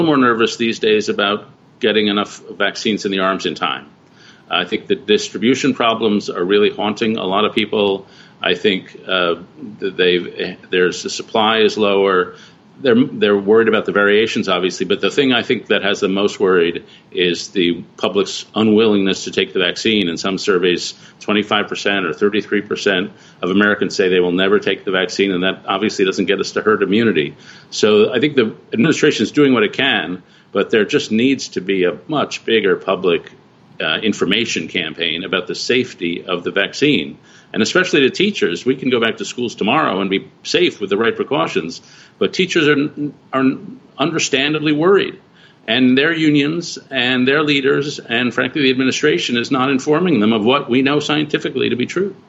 more nervous these days about getting enough vaccines in the arms in time. I think the distribution problems are really haunting a lot of people. I think the supply is lower. They're worried about the variations, obviously, but the thing I think that has them most worried is the public's unwillingness to take the vaccine. In some surveys, 25% or 33% of Americans say they will never take the vaccine, and that obviously doesn't get us to herd immunity. So I think the administration is doing what it can, but there just needs to be a much bigger public information campaign about the safety of the vaccine. And especially to teachers, we can go back to schools tomorrow and be safe with the right precautions, but teachers are understandably worried. And their unions and their leaders and, frankly, the administration is not informing them of what we know scientifically to be true.